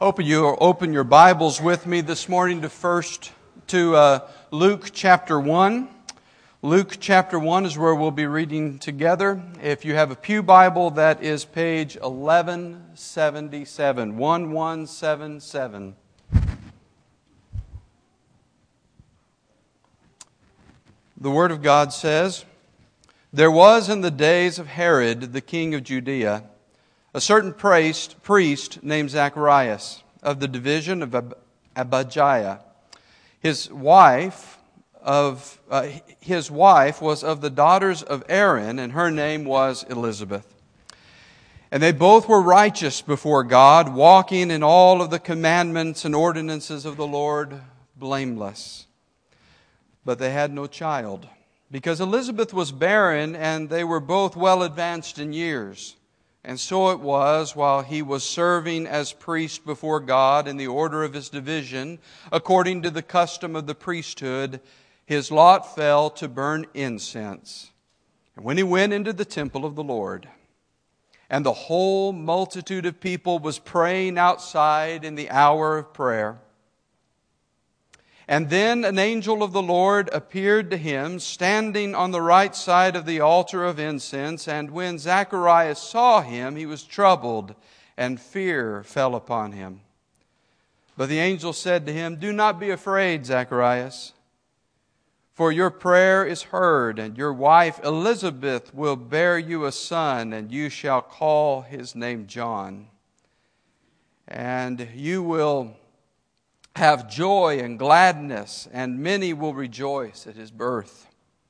Open your Bibles with me this morning to Luke chapter 1. Luke chapter 1 is where we'll be reading together. If you have a pew Bible, that is page 1177, 1177. The Word of God says, "There was in the days of Herod, the king of Judea, a certain priest named Zacharias, of the division of Abijah. His wife was of the daughters of Aaron, and her name was Elizabeth. And they both were righteous before God, walking in all of the commandments and ordinances of the Lord, blameless. But they had no child, because Elizabeth was barren, and they were both well advanced in years. And so it was, while he was serving as priest before God in the order of his division, according to the custom of the priesthood, his lot fell to burn incense. And when he went into the temple of the Lord, and the whole multitude of people was praying outside in the hour of prayer, and then an angel of the Lord appeared to him, standing on the right side of the altar of incense. And when Zacharias saw him, he was troubled, and fear fell upon him. But the angel said to him, 'Do not be afraid, Zacharias, for your prayer is heard, and your wife Elizabeth will bear you a son, and you shall call his name John. And you will have joy and gladness, and many will rejoice at his birth.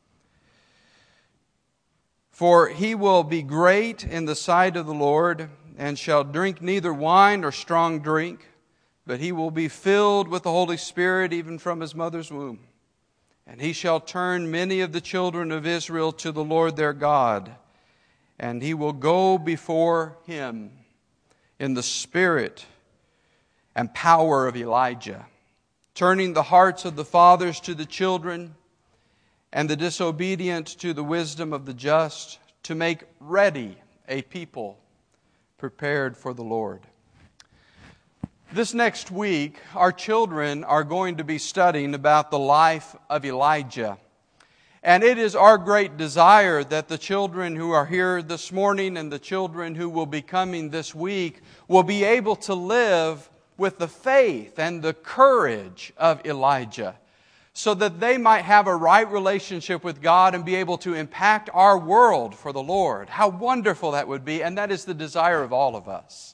For he will be great in the sight of the Lord, and shall drink neither wine nor strong drink, but he will be filled with the Holy Spirit even from his mother's womb. And he shall turn many of the children of Israel to the Lord their God, and he will go before him in the spirit and power of Elijah, turning the hearts of the fathers to the children, and the disobedient to the wisdom of the just, to make ready a people prepared for the Lord." This next week, our children are going to be studying about the life of Elijah. And it is our great desire that the children who are here this morning and the children who will be coming this week will be able to live with the faith and the courage of Elijah, so that they might have a right relationship with God and be able to impact our world for the Lord. How wonderful that would be, and that is the desire of all of us.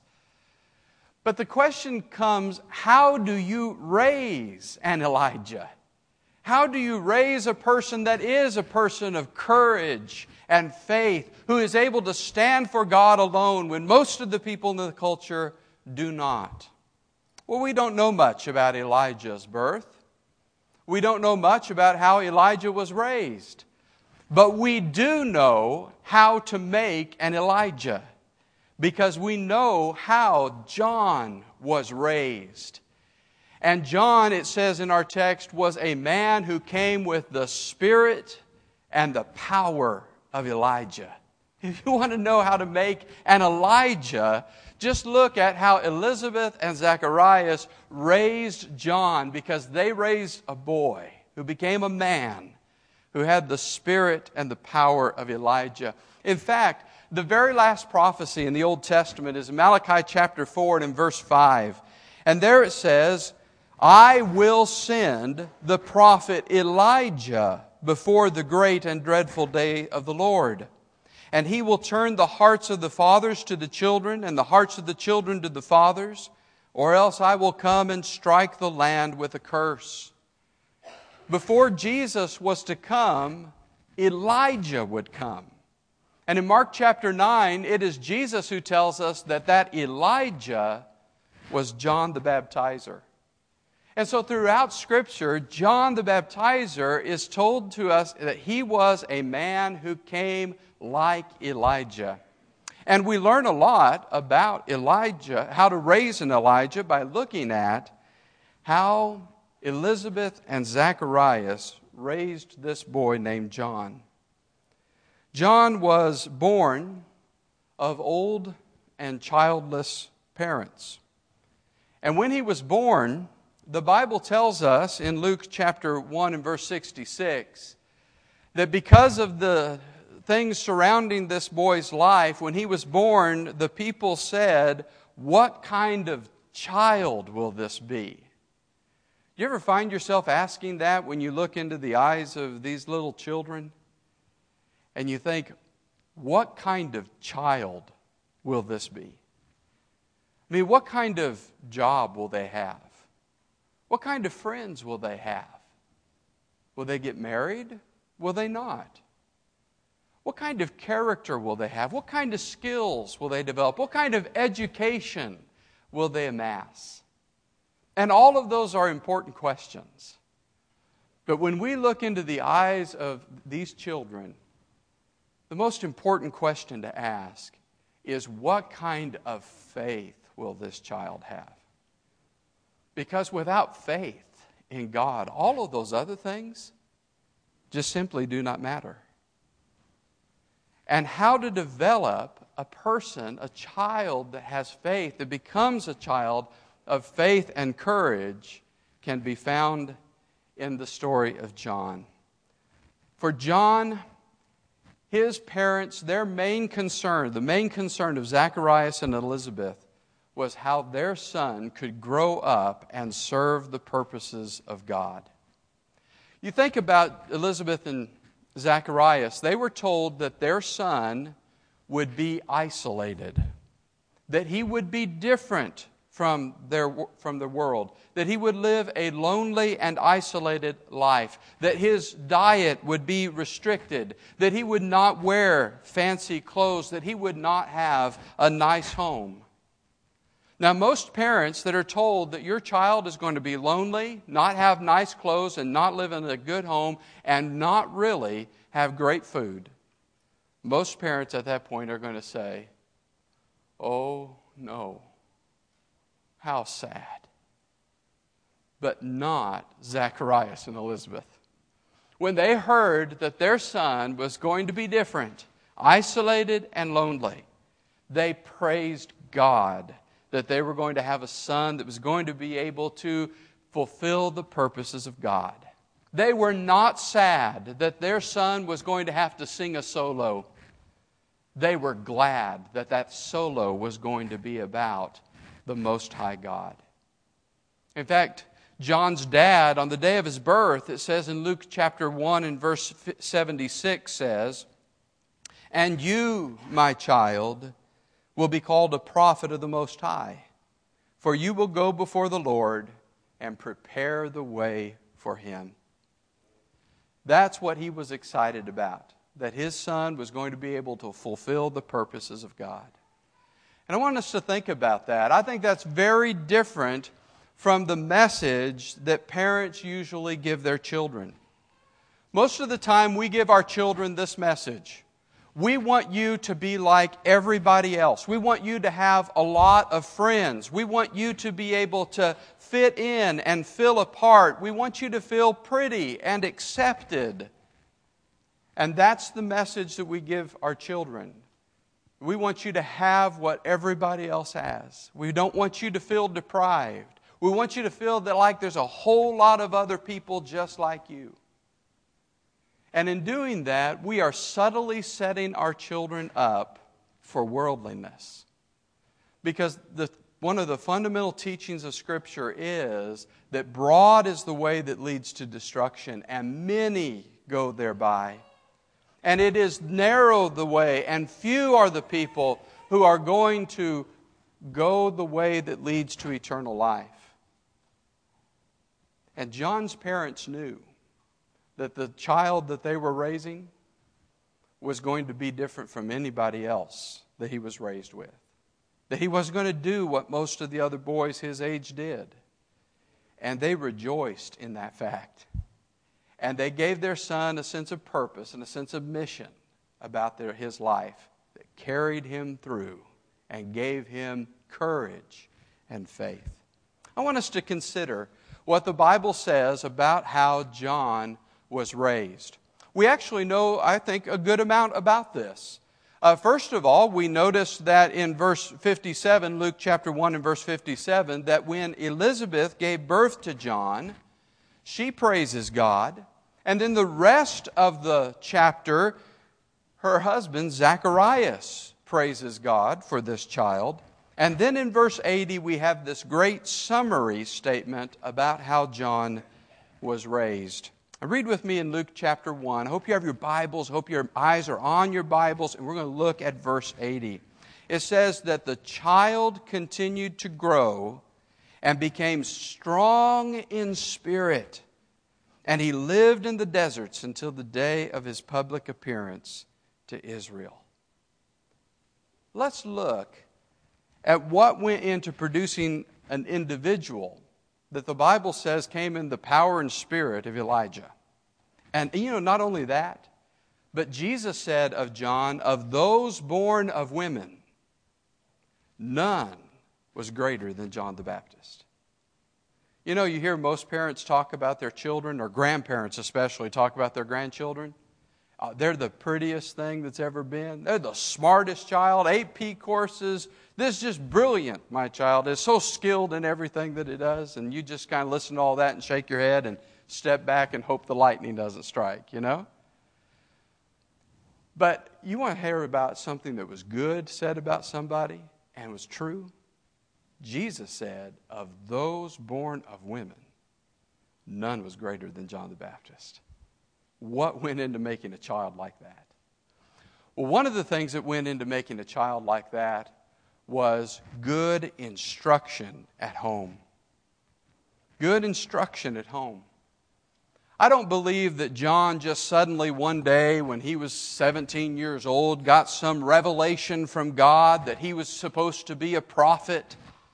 But the question comes, how do you raise an Elijah? How do you raise a person that is a person of courage and faith, who is able to stand for God alone when most of the people in the culture do not? Well, we don't know much about Elijah's birth. We don't know much about how Elijah was raised. But we do know how to make an Elijah, because we know how John was raised. And John, it says in our text, was a man who came with the spirit and the power of Elijah. If you want to know how to make an Elijah, just look at how Elizabeth and Zacharias raised John, because they raised a boy who became a man who had the spirit and the power of Elijah. In fact, the very last prophecy in the Old Testament is Malachi chapter 4 and in verse 5. And there it says, "I will send the prophet Elijah before the great and dreadful day of the Lord. And he will turn the hearts of the fathers to the children, and the hearts of the children to the fathers, or else I will come and strike the land with a curse." Before Jesus was to come, Elijah would come. And in Mark chapter 9, it is Jesus who tells us that Elijah was John the Baptizer. And so throughout Scripture, John the Baptizer is told to us that he was a man who came like Elijah. And we learn a lot about Elijah, how to raise an Elijah, by looking at how Elizabeth and Zacharias raised this boy named John. John was born of old and childless parents. And when he was born, the Bible tells us in Luke chapter 1 and verse 66 that because of the things surrounding this boy's life, when he was born, the people said, "What kind of child will this be?" You ever find yourself asking that when you look into the eyes of these little children? And you think, what kind of child will this be? I mean, what kind of job will they have? What kind of friends will they have? Will they get married? Will they not? What kind of character will they have? What kind of skills will they develop? What kind of education will they amass? And all of those are important questions. But when we look into the eyes of these children, the most important question to ask is, what kind of faith will this child have? Because without faith in God, all of those other things just simply do not matter. And how to develop a person, a child that has faith, that becomes a child of faith and courage, can be found in the story of John. For John, his parents, their main concern, the main concern of Zacharias and Elizabeth, was how their son could grow up and serve the purposes of God. You think about Elizabeth and Zacharias, they were told that their son would be isolated, that he would be different from the world, that he would live a lonely and isolated life, that his diet would be restricted, that he would not wear fancy clothes, that he would not have a nice home. Now, most parents that are told that your child is going to be lonely, not have nice clothes, and not live in a good home, and not really have great food, most parents at that point are going to say, "Oh, no. How sad." But not Zacharias and Elizabeth. When they heard that their son was going to be different, isolated and lonely, they praised God that they were going to have a son that was going to be able to fulfill the purposes of God. They were not sad that their son was going to have to sing a solo. They were glad that that solo was going to be about the Most High God. In fact, John's dad, on the day of his birth, it says in Luke chapter 1 and verse 76 says, "And you, my child, will be called a prophet of the Most High, for you will go before the Lord and prepare the way for Him." That's what he was excited about, that his son was going to be able to fulfill the purposes of God. And I want us to think about that. I think that's very different from the message that parents usually give their children. Most of the time we give our children this message: we want you to be like everybody else. We want you to have a lot of friends. We want you to be able to fit in and fill a part. We want you to feel pretty and accepted. And that's the message that we give our children. We want you to have what everybody else has. We don't want you to feel deprived. We want you to feel that like there's a whole lot of other people just like you. And in doing that, we are subtly setting our children up for worldliness. Because one of the fundamental teachings of Scripture is that broad is the way that leads to destruction, and many go thereby. And it is narrow the way, and few are the people who are going to go the way that leads to eternal life. And John's parents knew that the child that they were raising was going to be different from anybody else that he was raised with. That he wasn't going to do what most of the other boys his age did. And they rejoiced in that fact. And they gave their son a sense of purpose and a sense of mission about his life that carried him through and gave him courage and faith. I want us to consider what the Bible says about how John was raised. We actually know, I think, a good amount about this. First of all, we notice that in verse 57, Luke chapter 1 and verse 57, that when Elizabeth gave birth to John, she praises God. And then the rest of the chapter, her husband, Zacharias, praises God for this child. And then in verse 80, we have this great summary statement about how John was raised. Read with me in Luke chapter 1. I hope you have your Bibles. I hope your eyes are on your Bibles. And we're going to look at verse 80. It says that the child continued to grow and became strong in spirit. And he lived in the deserts until the day of his public appearance to Israel. Let's look at what went into producing an individual that the Bible says came in the power and spirit of Elijah. And not only that, but Jesus said of John, of those born of women, none was greater than John the Baptist. You hear most parents talk about their children, or grandparents especially talk about their grandchildren. They're the prettiest thing that's ever been. They're the smartest child, AP courses. This is just brilliant, my child. It's so skilled in everything that it does. And you just kind of listen to all that and shake your head and step back and hope the lightning doesn't strike, But you want to hear about something that was good said about somebody and was true? Jesus said, of those born of women, none was greater than John the Baptist. What went into making a child like that? Well, one of the things that went into making a child like that was good instruction at home. Good instruction at home. I don't believe that John just suddenly one day when he was 17 years old got some revelation from God that he was supposed to be a prophet.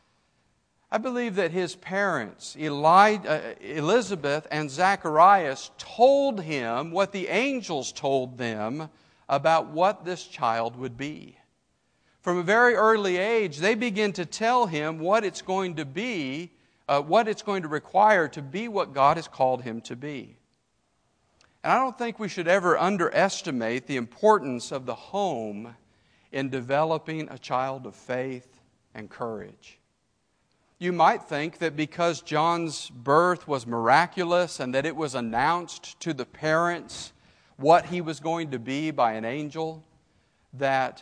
I believe that his parents, Elizabeth and Zacharias, told him what the angels told them about what this child would be. From a very early age, they begin to tell him what it's going to be, what it's going to require to be what God has called him to be. And I don't think we should ever underestimate the importance of the home in developing a child of faith and courage. You might think that because John's birth was miraculous and that it was announced to the parents what he was going to be by an angel, that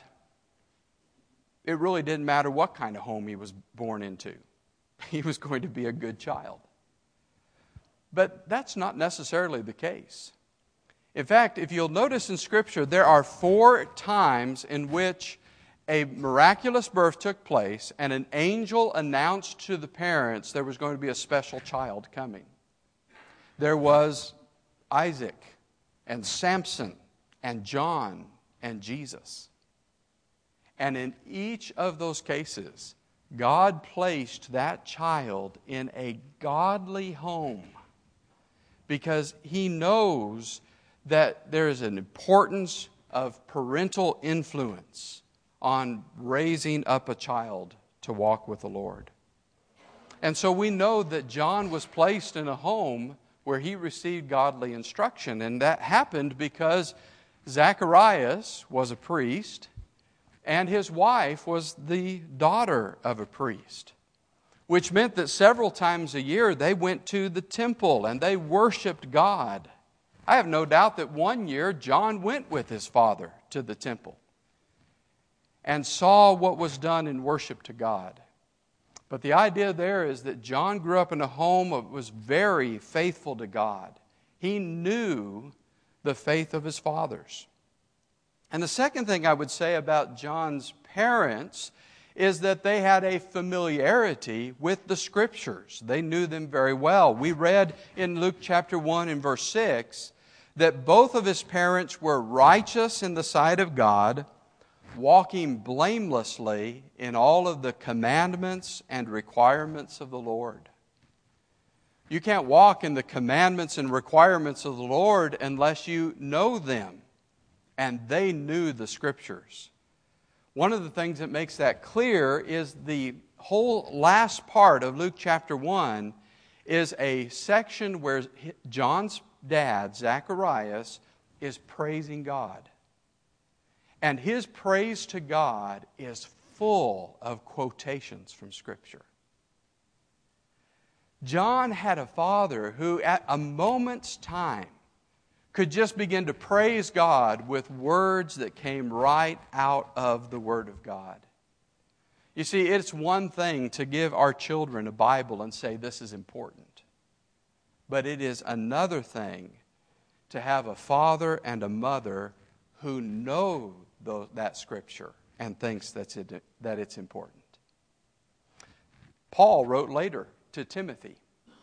it really didn't matter what kind of home he was born into. He was going to be a good child. But that's not necessarily the case. In fact, if you'll notice in Scripture, there are 4 times in which a miraculous birth took place and an angel announced to the parents there was going to be a special child coming. There was Isaac and Samson and John and Jesus. And in each of those cases, God placed that child in a godly home because He knows that there is an importance of parental influence on raising up a child to walk with the Lord. And so we know that John was placed in a home where he received godly instruction. And that happened because Zacharias was a priest and his wife was the daughter of a priest, which meant that several times a year they went to the temple and they worshiped God. I have no doubt that one year John went with his father to the temple and saw what was done in worship to God. But the idea there is that John grew up in a home that was very faithful to God. He knew the faith of his fathers. And the second thing I would say about John's parents is that they had a familiarity with the Scriptures. They knew them very well. We read in Luke chapter 1 and verse 6 that both of his parents were righteous in the sight of God, walking blamelessly in all of the commandments and requirements of the Lord. You can't walk in the commandments and requirements of the Lord unless you know them. And they knew the Scriptures. One of the things that makes that clear is the whole last part of Luke chapter 1 is a section where John's dad, Zacharias, is praising God. And his praise to God is full of quotations from Scripture. John had a father who at a moment's time could just begin to praise God with words that came right out of the Word of God. You see, it's one thing to give our children a Bible and say this is important. But it is another thing to have a father and a mother who know that Scripture and thinks that it's important. Paul wrote later to Timothy,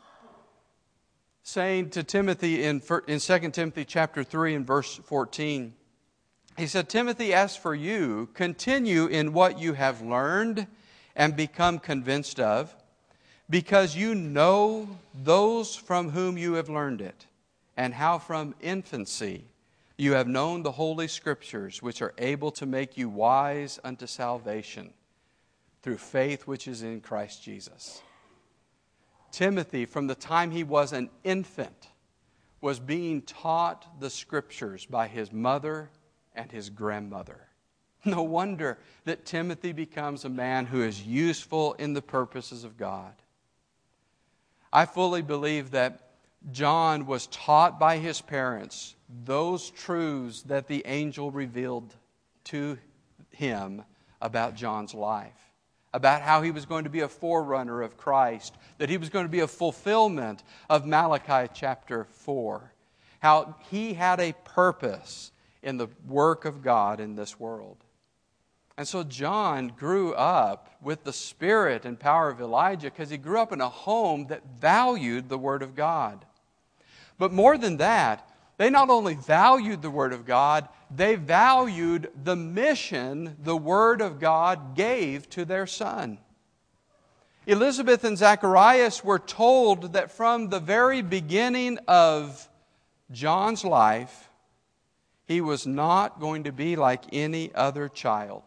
saying to Timothy in 2 Timothy chapter 3 and verse 14, he said, Timothy, as for you, continue in what you have learned and become convinced of, because you know those from whom you have learned it, and how from infancy you have known the Holy Scriptures, which are able to make you wise unto salvation through faith which is in Christ Jesus. Timothy, from the time he was an infant, was being taught the Scriptures by his mother and his grandmother. No wonder that Timothy becomes a man who is useful in the purposes of God. I fully believe that John was taught by his parents those truths that the angel revealed to him about John's life, about how he was going to be a forerunner of Christ, that he was going to be a fulfillment of Malachi chapter 4, how he had a purpose in the work of God in this world. And so John grew up with the spirit and power of Elijah because he grew up in a home that valued the Word of God. But more than that, they not only valued the Word of God, they valued the mission the Word of God gave to their son. Elizabeth and Zacharias were told that from the very beginning of John's life, he was not going to be like any other child.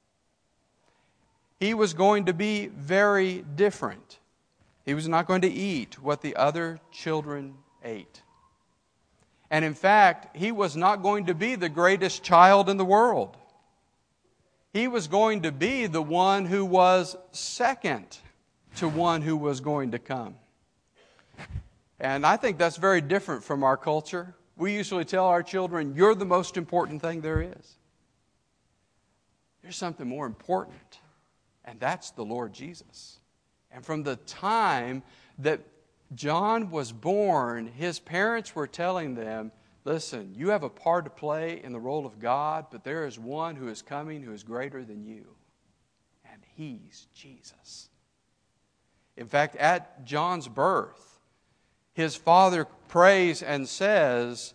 He was going to be very different. He was not going to eat what the other children ate. And in fact, he was not going to be the greatest child in the world. He was going to be the one who was second to one who was going to come. And I think that's very different from our culture. We usually tell our children, you're the most important thing there is. There's something more important, and that's the Lord Jesus. And from the time that John was born, his parents were telling them, listen, you have a part to play in the role of God, but there is one who is coming who is greater than you. And he's Jesus. In fact, at John's birth, his father prays and says,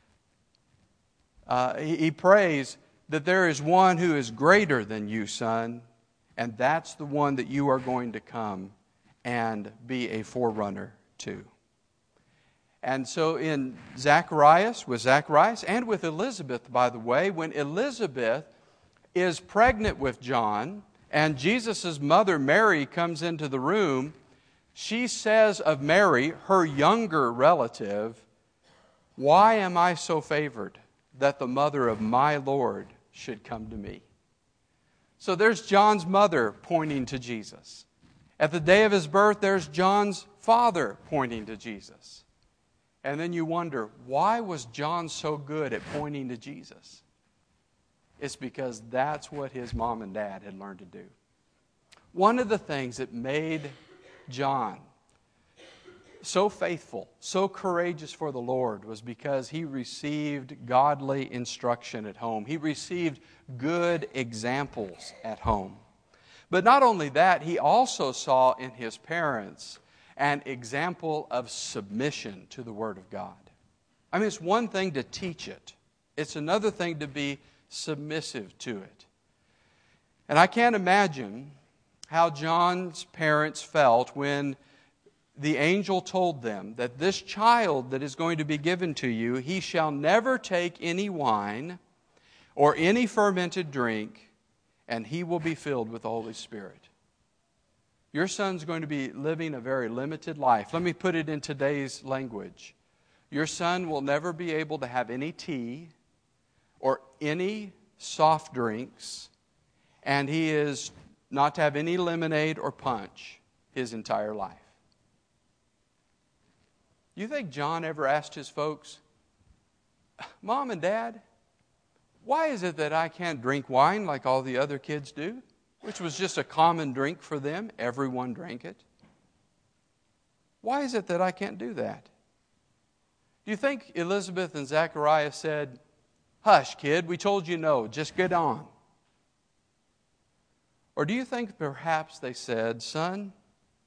he prays that there is one who is greater than you, son, and that's the one that you are going to come and be a forerunner to. And so in Zacharias, and with Elizabeth, by the way, when Elizabeth is pregnant with John and Jesus' mother Mary comes into the room, she says of Mary, her younger relative, why am I so favored that the mother of my Lord should come to me? So there's John's mother pointing to Jesus. At the day of his birth, there's John's father pointing to Jesus. And then you wonder, why was John so good at pointing to Jesus? It's because that's what his mom and dad had learned to do. One of the things that made John so faithful, so courageous for the Lord was because he received godly instruction at home. He received good examples at home. But not only that, he also saw in his parents an example of submission to the Word of God. I mean, it's one thing to teach it. It's another thing to be submissive to it. And I can't imagine how John's parents felt when the angel told them that this child that is going to be given to you, he shall never take any wine or any fermented drink, and he will be filled with the Holy Spirit. Your son's going to be living a very limited life. Let me put it in today's language. Your son will never be able to have any tea or any soft drinks, and he is not to have any lemonade or punch his entire life. You think John ever asked his folks, Mom and Dad, why is it that I can't drink wine like all the other kids do? Which was just a common drink for them. Everyone drank it. Why is it that I can't do that? Do you think Elizabeth and Zechariah said, hush, kid, we told you no, just get on? Or do you think perhaps they said, son,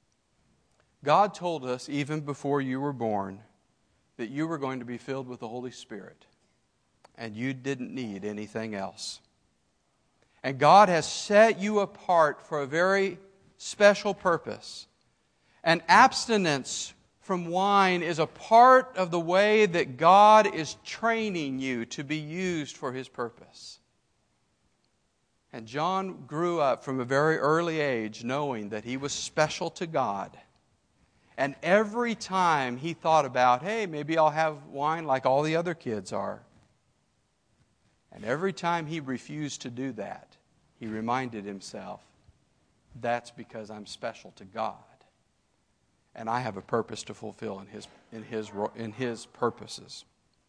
God told us even before you were born that you were going to be filled with the Holy Spirit and you didn't need anything else. And God has set you apart for a very special purpose. And abstinence from wine is a part of the way that God is training you to be used for His purpose. And John grew up from a very early age knowing that he was special to God. And every time he thought about, hey, maybe I'll have wine like all the other kids are. And every time he refused to do that, he reminded himself, that's because I'm special to God. And I have a purpose to fulfill in His purposes.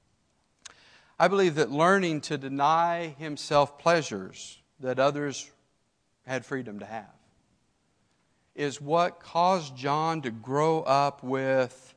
I believe that learning to deny himself pleasures that others had freedom to have is what caused John to grow up with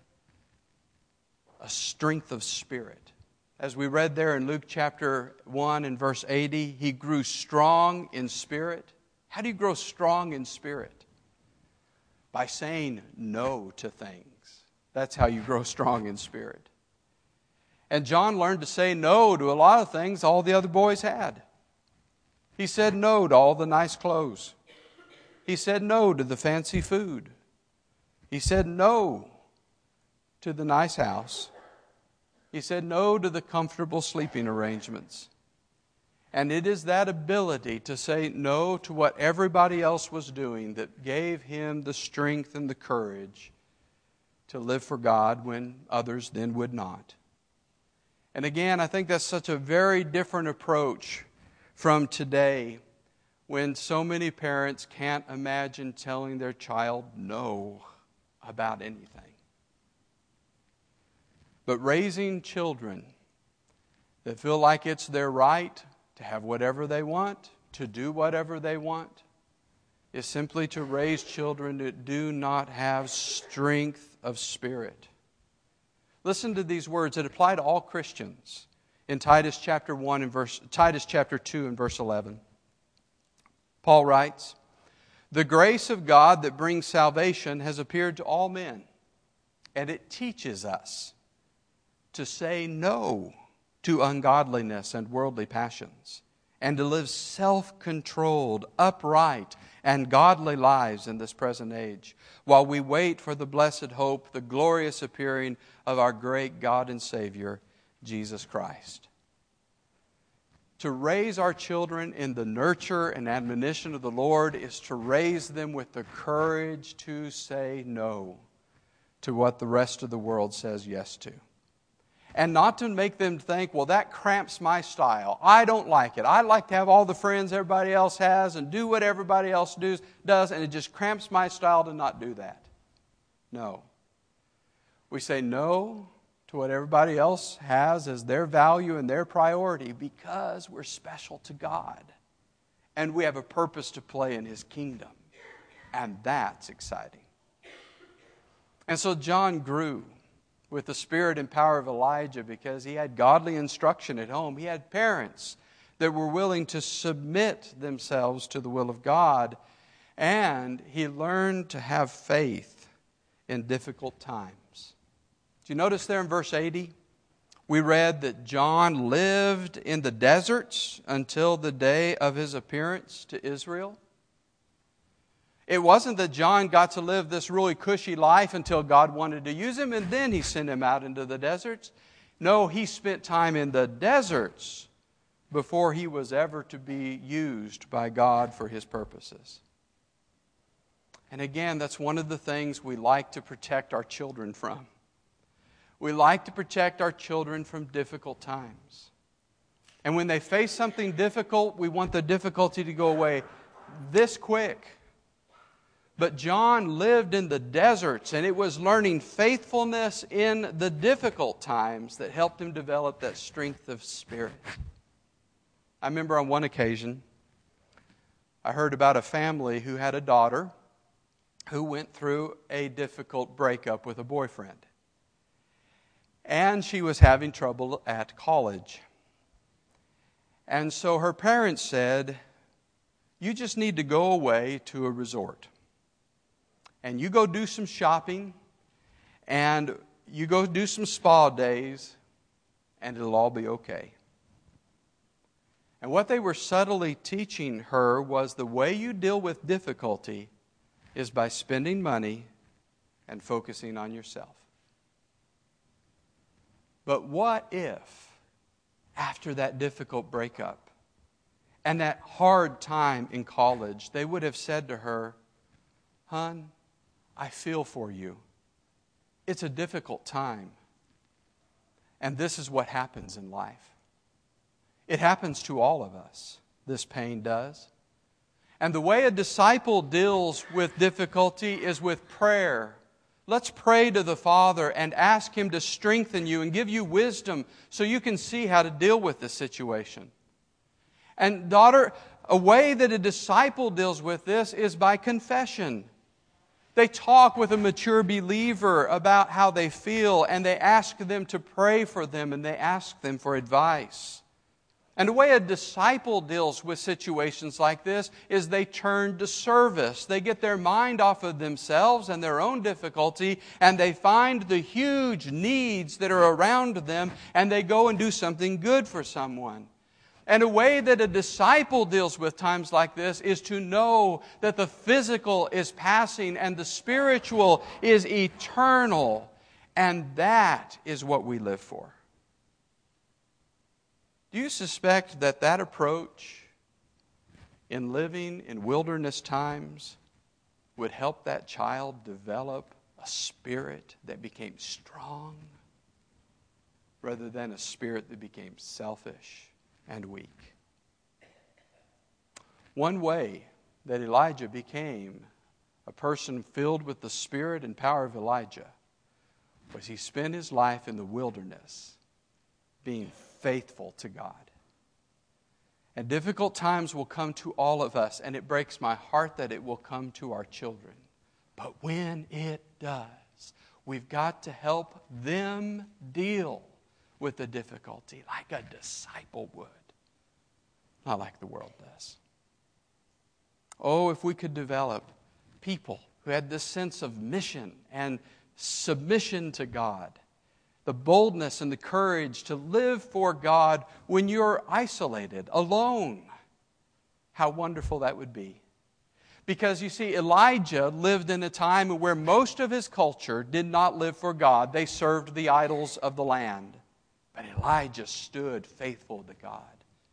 a strength of spirit. As we read there in Luke chapter 1 and verse 80, he grew strong in spirit. How do you grow strong in spirit? By saying no to things. That's how you grow strong in spirit. And John learned to say no to a lot of things all the other boys had. He said no to all the nice clothes. He said no to the fancy food. He said no to the nice house. He said no to the comfortable sleeping arrangements. And it is that ability to say no to what everybody else was doing that gave him the strength and the courage to live for God when others then would not. And again, I think that's such a very different approach from today, when so many parents can't imagine telling their child no about anything. But raising children that feel like it's their right to have whatever they want, to do whatever they want, is simply to raise children that do not have strength of spirit. Listen to these words that apply to all Christians in Titus chapter 2 and verse 11. Paul writes, "The grace of God that brings salvation has appeared to all men, and it teaches us to say no to ungodliness and worldly passions, and to live self-controlled, upright, and godly lives in this present age, while we wait for the blessed hope, the glorious appearing of our great God and Savior, Jesus Christ." To raise our children in the nurture and admonition of the Lord is to raise them with the courage to say no to what the rest of the world says yes to. And not to make them think, well, that cramps my style. I don't like it. I like to have all the friends everybody else has and do what everybody else does, and it just cramps my style to not do that. No. We say no to what everybody else has as their value and their priority because we're special to God. And we have a purpose to play in His kingdom. And that's exciting. And so John grew with the spirit and power of Elijah because he had godly instruction at home. He had parents that were willing to submit themselves to the will of God. And he learned to have faith in difficult times. Do you notice there in verse 80? We read that John lived in the deserts until the day of his appearance to Israel. It wasn't that John got to live this really cushy life until God wanted to use him and then He sent him out into the deserts. No, he spent time in the deserts before he was ever to be used by God for His purposes. And again, that's one of the things we like to protect our children from. We like to protect our children from difficult times. And when they face something difficult, we want the difficulty to go away this quick. But John lived in the deserts, and it was learning faithfulness in the difficult times that helped him develop that strength of spirit. I remember on one occasion, I heard about a family who had a daughter who went through a difficult breakup with a boyfriend. And she was having trouble at college. And so her parents said, you just need to go away to a resort. And you go do some shopping, and you go do some spa days, and it'll all be okay. And what they were subtly teaching her was the way you deal with difficulty is by spending money and focusing on yourself. But what if, after that difficult breakup and that hard time in college, they would have said to her, "Hon, I feel for you. It's a difficult time. And this is what happens in life. It happens to all of us. This pain does. And the way a disciple deals with difficulty is with prayer. Let's pray to the Father and ask Him to strengthen you and give you wisdom so you can see how to deal with this situation." And daughter, a way that a disciple deals with this is by confession. They talk with a mature believer about how they feel, and they ask them to pray for them, and they ask them for advice. And the way a disciple deals with situations like this is they turn to service. They get their mind off of themselves and their own difficulty, and they find the huge needs that are around them, and they go and do something good for someone. And a way that a disciple deals with times like this is to know that the physical is passing and the spiritual is eternal. And that is what we live for. Do you suspect that that approach in living in wilderness times would help that child develop a spirit that became strong rather than a spirit that became selfish and weak? One way that Elijah became a person filled with the spirit and power of Elijah was he spent his life in the wilderness being faithful to God. And difficult times will come to all of us, and it breaks my heart that it will come to our children. But when it does, we've got to help them deal with the difficulty like a disciple would, not like the world does. Oh, if we could develop people who had this sense of mission and submission to God, the boldness and the courage to live for God when you're isolated, alone. How wonderful that would be. Because you see, Elijah lived in a time where most of his culture did not live for God. They served the idols of the land. But Elijah stood faithful to God.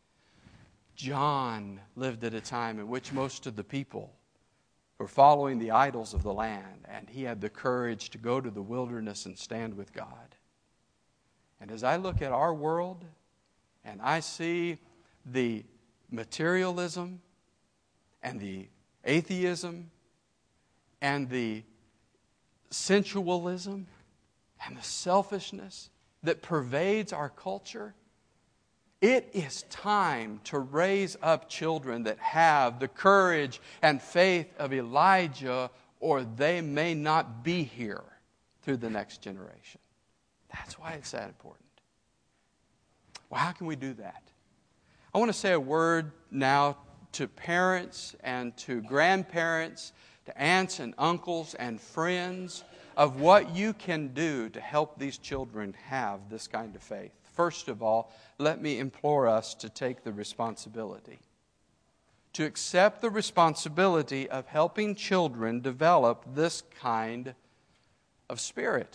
John lived at a time in which most of the people were following the idols of the land, and he had the courage to go to the wilderness and stand with God. And as I look at our world and I see the materialism and the atheism and the sensualism and the selfishness that pervades our culture, it is time to raise up children that have the courage and faith of Elijah, or they may not be here through the next generation. That's why it's that important. Well, how can we do that? I want to say a word now to parents and to grandparents, to aunts and uncles and friends of what you can do to help these children have this kind of faith. First of all, let me implore us to take the responsibility, to accept the responsibility of helping children develop this kind of spirit.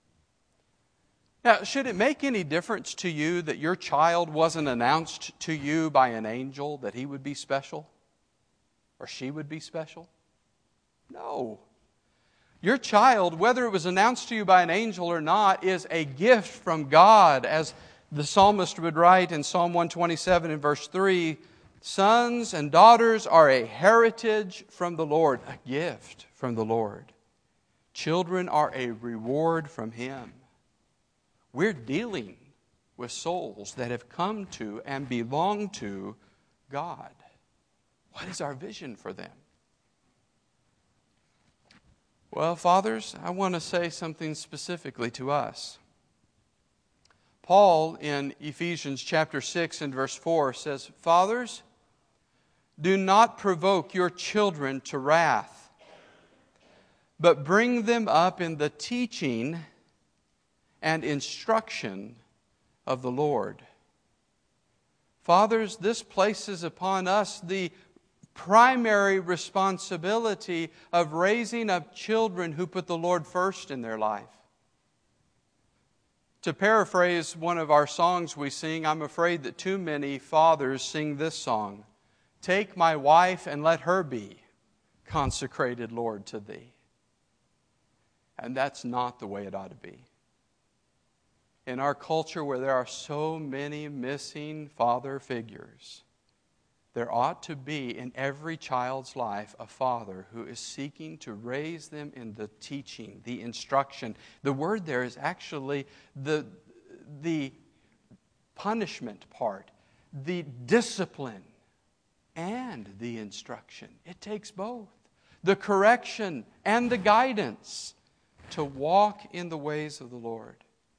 Now, should it make any difference to you that your child wasn't announced to you by an angel that he would be special or she would be special? No. Your child, whether it was announced to you by an angel or not, is a gift from God, as The psalmist would write in Psalm 127 in verse 3, sons and daughters are a heritage from the Lord, a gift from the Lord. Children are a reward from Him. We're dealing with souls that have come to and belong to God. What is our vision for them? Well, fathers, I want to say something specifically to us. Paul in Ephesians chapter 6 and verse 4 says, fathers, do not provoke your children to wrath, but bring them up in the teaching and instruction of the Lord. Fathers, this places upon us the primary responsibility of raising up children who put the Lord first in their life. To paraphrase one of our songs we sing, I'm afraid that too many fathers sing this song. Take my wife and let her be consecrated, Lord, to Thee. And that's not the way it ought to be. In our culture where there are so many missing father figures, there ought to be in every child's life a father who is seeking to raise them in the teaching, the instruction. The word there is actually the punishment part, the discipline, and the instruction. It takes both. The correction and the guidance to walk in the ways of the Lord.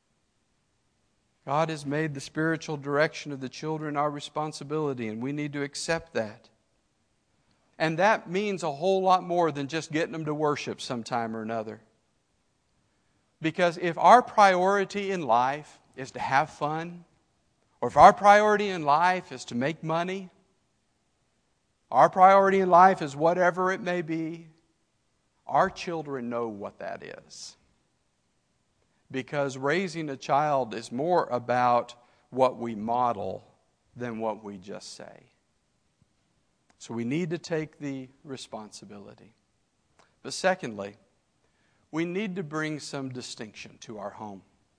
God has made the spiritual direction of the children our responsibility, and we need to accept that. And that means a whole lot more than just getting them to worship sometime or another. Because if our priority in life is to have fun, or if our priority in life is to make money, our priority in life is whatever it may be, our children know what that is. Because raising a child is more about what we model than what we just say. So we need to take the responsibility. But secondly, we need to bring some distinction to our home.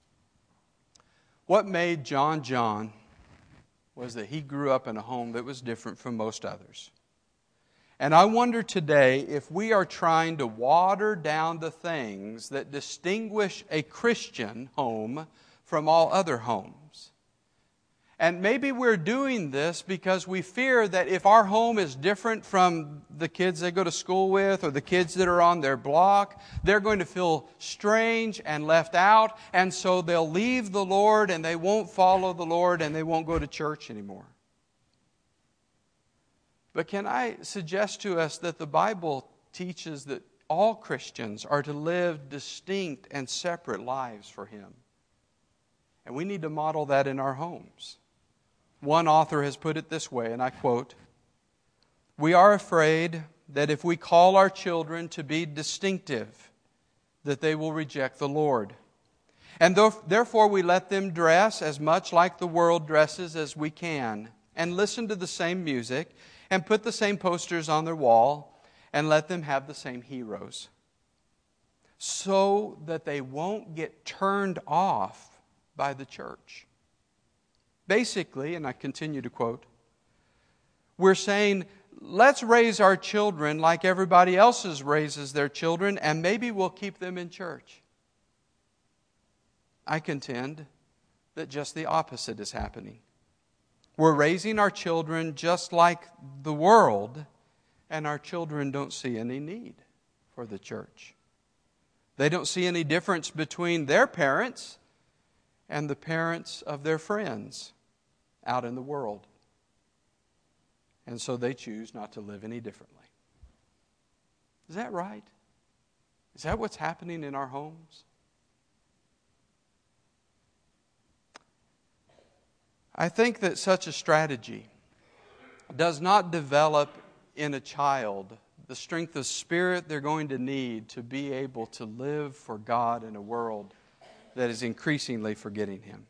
What made John was that he grew up in a home that was different from most others. And I wonder today if we are trying to water down the things that distinguish a Christian home from all other homes. And maybe we're doing this because we fear that if our home is different from the kids they go to school with or the kids that are on their block, they're going to feel strange and left out, and so they'll leave the Lord and they won't follow the Lord and they won't go to church anymore. But can I suggest to us that the Bible teaches that all Christians are to live distinct and separate lives for Him. And we need to model that in our homes. One author has put it this way, and I quote, "We are afraid that if we call our children to be distinctive, that they will reject the Lord. And therefore we let them dress as much like the world dresses as we can, and listen to the same music, and put the same posters on their wall, and let them have the same heroes, so that they won't get turned off by the church." Basically, and I continue to quote, we're saying, let's raise our children like everybody else raises their children, and maybe we'll keep them in church. I contend that just the opposite is happening. We're raising our children just like the world, and our children don't see any need for the church. They don't see any difference between their parents and the parents of their friends out in the world. And so they choose not to live any differently. Is that right? Is that what's happening in our homes? I think that such a strategy does not develop in a child the strength of spirit they're going to need to be able to live for God in a world that is increasingly forgetting Him.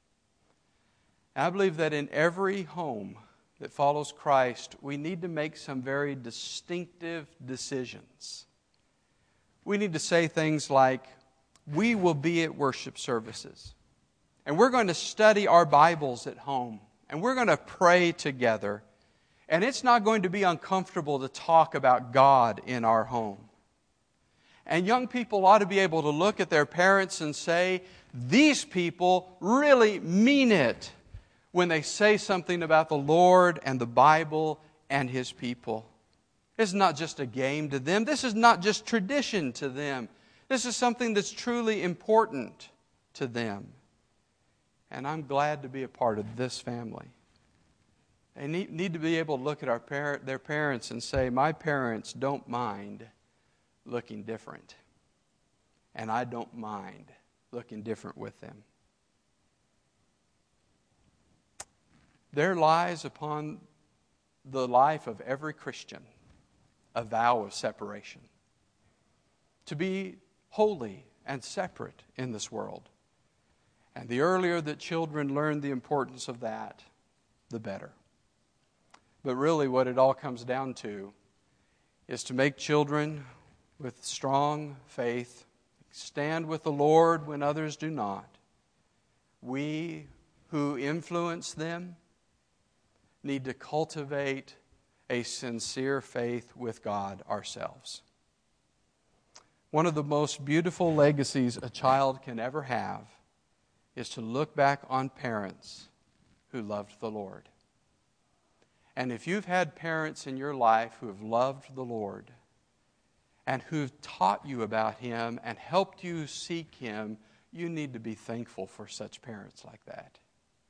I believe that in every home that follows Christ, we need to make some very distinctive decisions. We need to say things like, we will be at worship services, And we're going to study our Bibles at home. And we're going to pray together. And it's not going to be uncomfortable to talk about God in our home. And young people ought to be able to look at their parents and say, these people really mean it when they say something about the Lord and the Bible and His people. This is not just a game to them. This is not just tradition to them. This is something that's truly important to them. And I'm glad to be a part of this family. They need to be able to look at their parents and say, my parents don't mind looking different. And I don't mind looking different with them. There lies upon the life of every Christian a vow of separation. To be holy and separate in this world. And the earlier that children learn the importance of that, the better. But really what it all comes down to is to make children with strong faith stand with the Lord when others do not. We who influence them need to cultivate a sincere faith with God ourselves. One of the most beautiful legacies a child can ever have is to look back on parents who loved the Lord. And if you've had parents in your life who have loved the Lord and who've taught you about Him and helped you seek Him, you need to be thankful for such parents like that.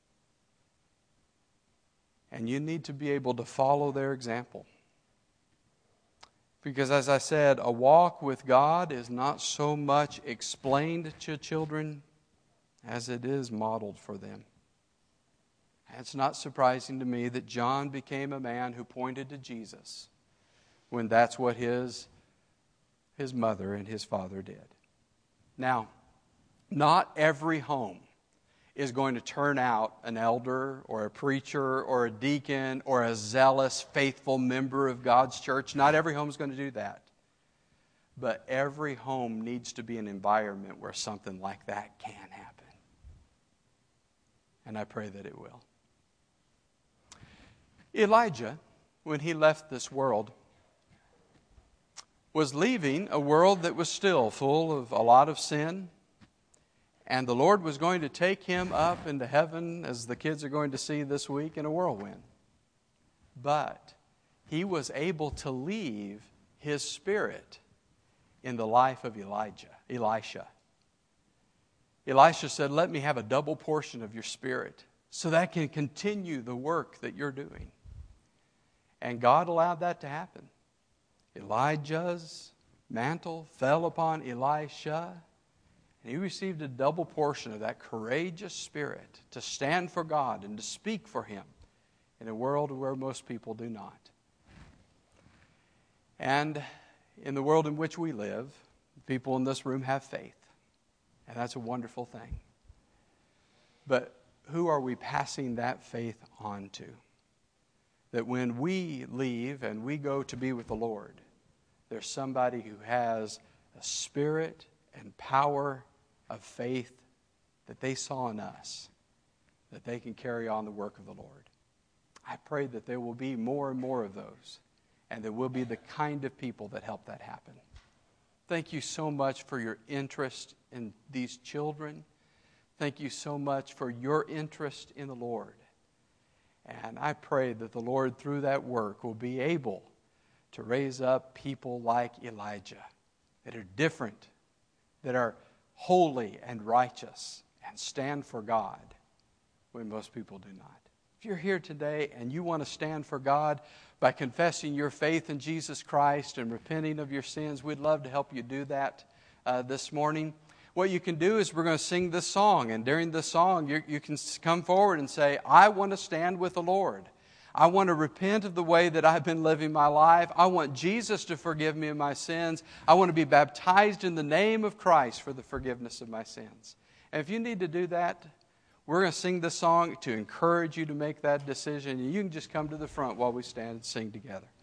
And you need to be able to follow their example. Because as I said, a walk with God is not so much explained to children as it is modeled for them. And it's not surprising to me that John became a man who pointed to Jesus when that's what his mother and his father did. Now, not every home is going to turn out an elder or a preacher or a deacon or a zealous, faithful member of God's church. Not every home is going to do that. But every home needs to be an environment where something like that can happen. And I pray that it will. Elijah, when he left this world, was leaving a world that was still full of a lot of sin. And the Lord was going to take him up into heaven, as the kids are going to see this week, in a whirlwind. But he was able to leave his spirit in the life of Elisha. Elisha said, let me have a double portion of your spirit so that I can continue the work that you're doing. And God allowed that to happen. Elijah's mantle fell upon Elisha. And he received a double portion of that courageous spirit to stand for God and to speak for Him in a world where most people do not. And in the world in which we live, people in this room have faith. And that's a wonderful thing. But who are we passing that faith on to? That when we leave and we go to be with the Lord, there's somebody who has a spirit and power of faith that they saw in us, that they can carry on the work of the Lord. I pray that there will be more and more of those, and that we'll be the kind of people that help that happen. Thank you so much for your interest in these children. Thank you so much for your interest in the Lord. And I pray that the Lord, through that work, will be able to raise up people like Elijah that are different, that are holy and righteous, and stand for God when most people do not. If you're here today and you want to stand for God by confessing your faith in Jesus Christ and repenting of your sins, we'd love to help you do that this morning. What you can do is we're going to sing this song, and during this song you can come forward and say, I want to stand with the Lord. I want to repent of the way that I've been living my life. I want Jesus to forgive me of my sins. I want to be baptized in the name of Christ for the forgiveness of my sins. And if you need to do that, we're going to sing this song to encourage you to make that decision. And you can just come to the front while we stand and sing together.